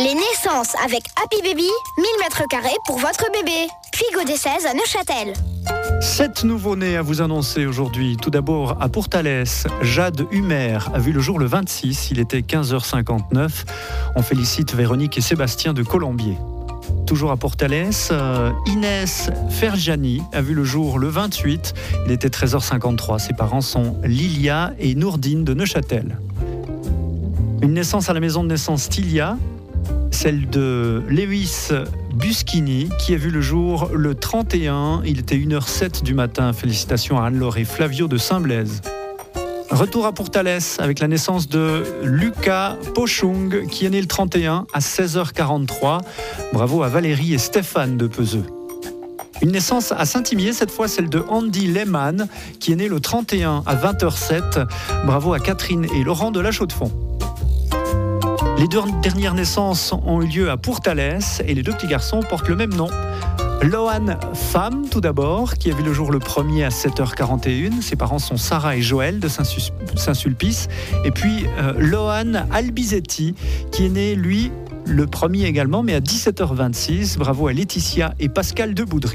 Les naissances avec Happy Baby, 1000 m² pour votre bébé. Puy des 16 à Neuchâtel. 7 nouveaux-nés à vous annoncer aujourd'hui. Tout d'abord à Pourtalès, Jade Humer a vu le jour le 26, il était 15h59. On félicite Véronique et Sébastien de Colombier. Toujours à Pourtalès, Inès Ferjani a vu le jour le 28, il était 13h53. Ses parents sont Lilia et Nourdine de Neuchâtel. Une naissance à la maison de naissance Tilia, celle de Lewis Buschini, qui a vu le jour le 31. Il était 1h07 du matin. Félicitations à Anne-Laure et Flavio de Saint-Blaise. Retour à Pourtalès avec la naissance de Lucas Pochung, qui est né le 31 à 16h43. Bravo à Valérie et Stéphane de Peseux. Une naissance à Saint-Imier, cette fois celle de Andy Lehmann, qui est né le 31 à 20h07. Bravo à Catherine et Laurent de La Chaux-de-Fonds. Les deux dernières naissances ont eu lieu à Pourtalès et les deux petits garçons portent le même nom. Lohan Pham, tout d'abord, qui a vu le jour le 1er à 7h41. Ses parents sont Sarah et Joël de Saint-Sulpice. Et puis Lohan Albizetti, qui est né, lui, le 1er également, mais à 17h26. Bravo à Laetitia et Pascal de Boudry.